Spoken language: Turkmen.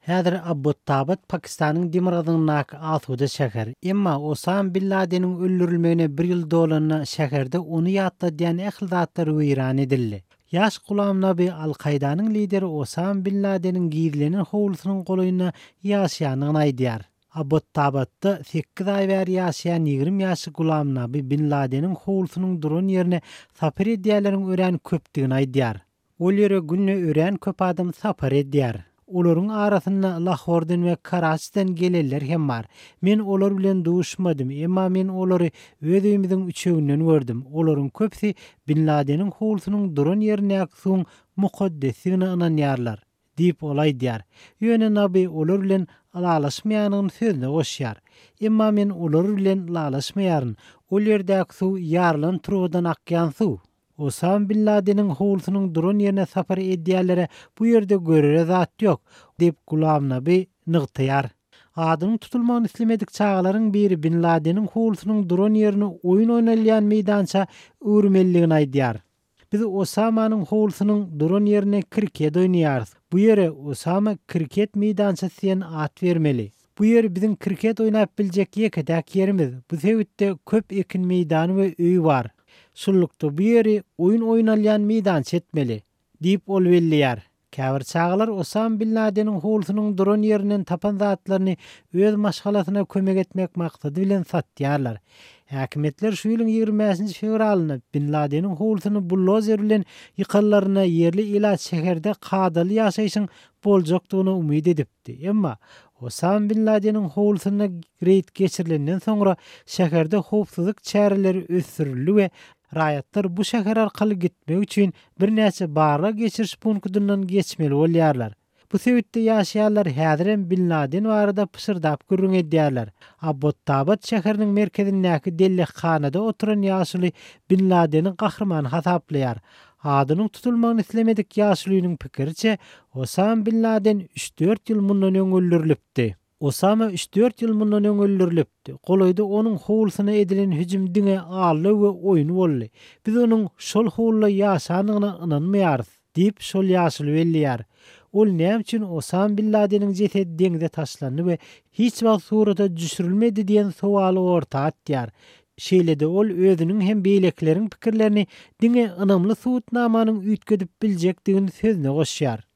Häzir Abbottabad Pakistanyň Demirgazynyňdaky asuda şäher. Emma Osama bin Ladenin öldürilmegine 1 ýyl dolanyna şäherde onu ýatda diýen ähli-zatlar weýran edildi. Ýaş Gulam Nabi Al-Qaidanyň lideri Osama bin Ladenin gizlenen howlusynyň golaýyna ýaşaýanyny aýdýar. Abbottabadda 8 ay bäri ýaşaýan 20 ýaşly Gulam Nabi bin Ladenin howlusynyň duran ýerine sapar edýärleriň ören köpdigini aýdýar. Ol ýere günne ören köp adam sapar edýär. Olaryň arasynda Lahordan we Karachidan geleller hem bar. Men olar bilen duşmadım, emma men olary öz öýümiziň üçeginden gördüm. Olaryň köpsi Bin Ladenin howlusynyň duran ýerine aksyň mukaddesine inanýarlar diýip olaýdýar. Ýöne Nabi olar bilen alalaşmaýanyň sözüne goşýar. Emma men olar bilen alalaşmaýaryn. Ol ýerdäki suw ýarlan turgudan akýan suw. Osama bin Ladenin howlusynyň duran ýerine sapar edýärlere bu ýerde görere zat ýok diýip Gulam Nabi nygtaýar. Adyny tutulmagyny islemedik çağalaryň biri Bin Ladenin howlusynyň duran ýerini oýun oýnalýan meýdança öwrümelligini aýdýar. Biz Osamanyň howlusynyň duran ýerine kriket oýnaýarys. Bu ýere Osama kriket meýdançasy diýen at bermeli. Bu ýer biziň kriket oýnap biljek ýekdäk ýerimiz. Bu sebäpde köp ekin meýdany we öý bar. Şullukda bu ýeri oýun oýnalýan meýdança etmeli diýip ol bellýär. Käbir çağalar Osama bin Ladenin howlusynyň duran ýerinden tapan zatlaryny öz maşgalasyna kömek etmek maksady bilen satýarlar. Häkimetler şu ýylyň 20-nji fevralyna Bin Ladenin howlusyny buldozer bilen ýykallaryna ýerli ilaç şäherde kadaly ýaşaýşyň boljakdygyny umyd edipdi. Emma Osama bin Ladenin howlusyna reýt geçirilenden soňra şäherde howpsuzlyk çäreleri ösürildi we raýatlar bu şäher arkaly gitmek üçin bir näçe barra geçiriş punktundan geçmeli bolýarlar. Bu sebäpde ýaşaýanlar häzirem Bin Laden barada pysyrdyp gürrüň edýärler. Abbottabad şäheriniň merkezindäki dellekhanada oturan ýaşly Bin Ladenin gahrymany hasaplaýar. Adynyň tutulmagyny islemedik ýaşlynyň pikirçe Osama bin Laden 3-4 ýyl mundan öldürilipdi. Osama 3-4 ýyl mundan öldürilipdi. Golaýda onuň howlusyna edilen hüjüm diňe aly we oýun boldy. Biz onuň şol howlula ýaşanyna inanmaýarys diýip şol ýaşly bellýär. Ol näme üçin Osama bin Ladenin jesedi deňde taşlandy we hiç wagt surata düşürilmedi diýen sowaly orta atýar. Şeýlede ol özüniň hem beýlekleriň pikirlerini diňe ynamly suwutnamanyň üýtgedip biljekdigini sözüne goşýar.